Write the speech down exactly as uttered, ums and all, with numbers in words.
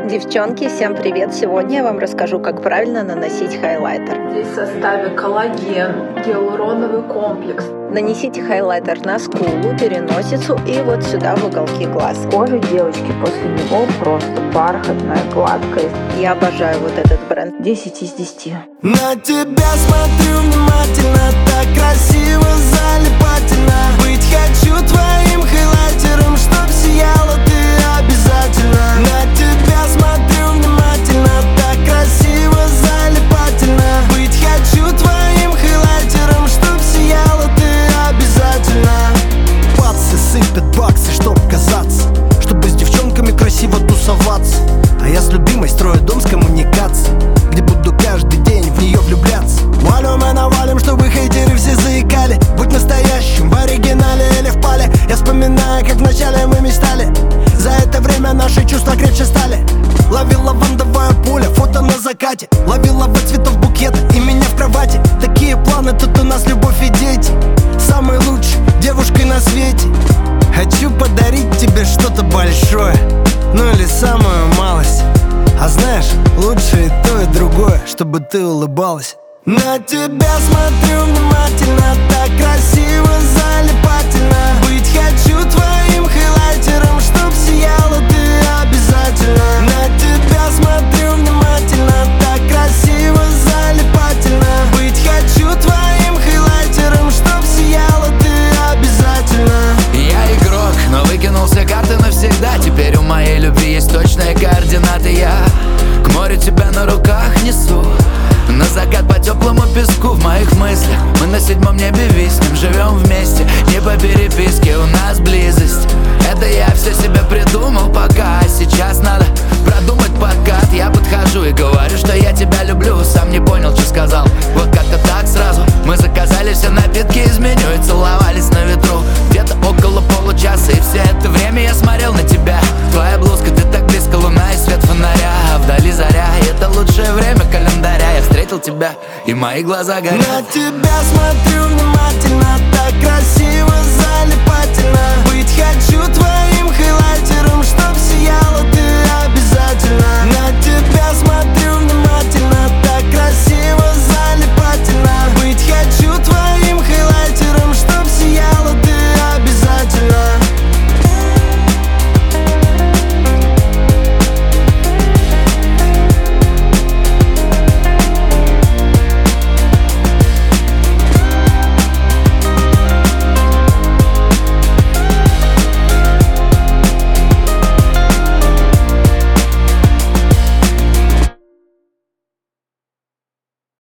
Девчонки, всем привет! Сегодня я вам расскажу, как правильно наносить хайлайтер. Здесь в составе коллаген, гиалуроновый комплекс. Нанесите хайлайтер на скулу, переносицу и вот сюда в уголки глаз. Кожа девочки после него просто бархатная, гладкая. Я обожаю вот этот бренд. десять из десяти. На тебя смотрю внимательно, так красиво, залипательно. Быть хочу твоим хайлайтером, чтоб сияла ты обязательно. На тебя смотрю внимательно, так красиво, залипательно. Быть хочу твоим хайлайтером, чтоб сияла ты обязательно. Пацы сыпят баксы, чтоб казаться, чтобы с девчонками красиво тусоваться. А я с любимой строю дом с коммуникацией, где буду каждый день в нее влюбляться. Валим и навалим, чтобы хейтеры все заикали. Будь настоящим, в оригинале или в пале. Я вспоминаю, как вначале мы мечтали. За это время наши чувства крепче стали. Ловила лавандовая пуля, фото на закате. Ловила в цветов букета и меня в кровати. Такие планы, тут у нас любовь и дети. Самой лучшей девушкой на свете. Хочу подарить тебе что-то большое, ну или самую малость. А знаешь, лучше и то, и другое, чтобы ты улыбалась. На тебя смотрю внимательно, так красиво, залипательно. Быть хочу твоим хайлайтером, чтоб сияла ты обязательно. На тебя смотрю внимательно, так красиво, залипательно. Быть хочу твоим хайлайтером, чтоб сияла ты обязательно. Я игрок, но выкинул все карты навсегда. Теперь у моей любви есть точные координаты. Я к морю тебя на руках несу, на закат по теплому песку. В моих мыслях мы на седьмом небе виснем. Живем вместе, не по переписке, у нас близость. Это я все себе придумал пока. Сейчас надо продумать подкат. Я подхожу и говорю, что я тебя люблю. Сам не понял, что сказал. Вот как-то так сразу мы заказали все напитки из меню и целовались на ветру. Где-то около получаса, и все это время я смотрел на тебя. Твоя блузка, ты так близко, луна и свет фонаря. А вдали заря, и это лучшее время календаря. Я встретил тебя, и мои глаза горят. На тебя смотрю внимательно, так красиво, залипательно. Быть хочу твоим